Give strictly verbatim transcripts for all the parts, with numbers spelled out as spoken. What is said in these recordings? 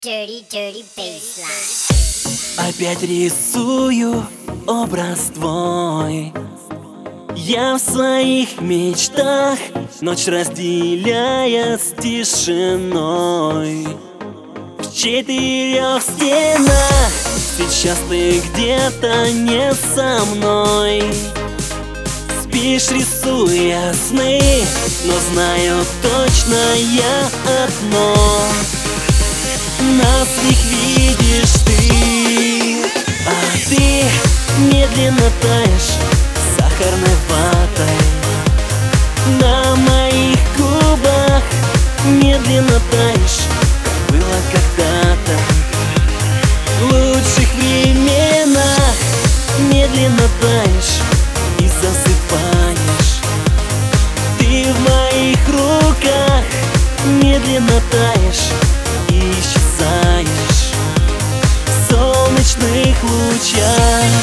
Dirty, dirty bassline. Опять рисую образ твой. Я в своих мечтах, ночь разделяя с тишиной. В четырех стенах сейчас ты где-то не со мной. Спишь, рисуя сны, но знаю точно я одно: нас их видишь ты, а ты медленно таешь сахарной ватой. На моих губах медленно таешь, как было когда-то. В лучших временах медленно таешь и засыпаешь. Ты в моих руках медленно таешь и исчезаешь в солнечных лучах.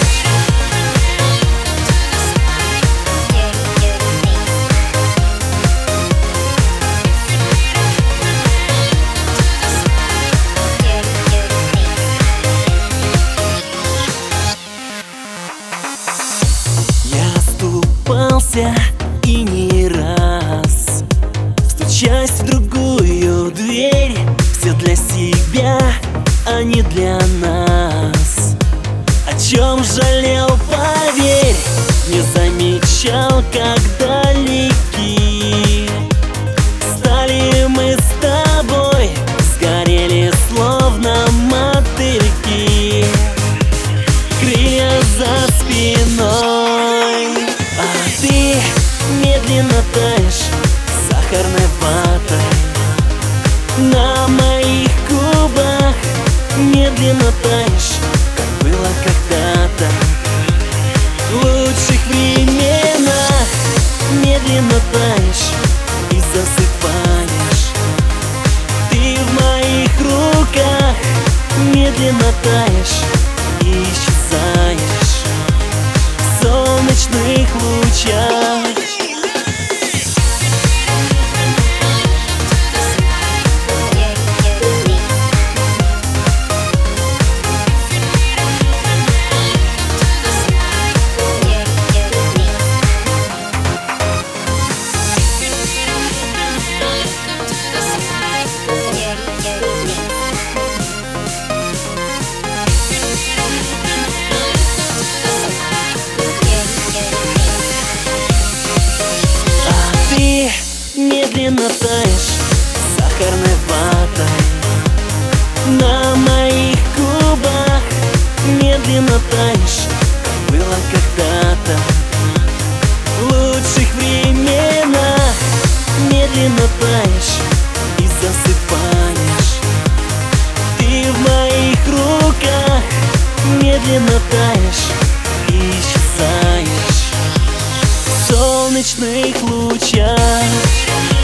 Я оступался и не раз, стучась в другую дверь. Все для себя, а не для нас. О чем жалел, поверь, не замечал, как далеки стали мы с тобой, сгорели словно мотыльки. Крылья за спиной, а ты медленно таешь сахарной ватой. На моих губах медленно таешь, как было когда-то. В лучших временах медленно таешь и засыпаешь. Ты в моих руках медленно таешь и исчезаешь в солнечных лучах. Медленно таешь сахарной ватой. На моих губах медленно таешь, как было когда-то. В лучших временах медленно таешь и засыпаешь. Ты в моих руках медленно таешь и исчезаешь в солнечных лучах.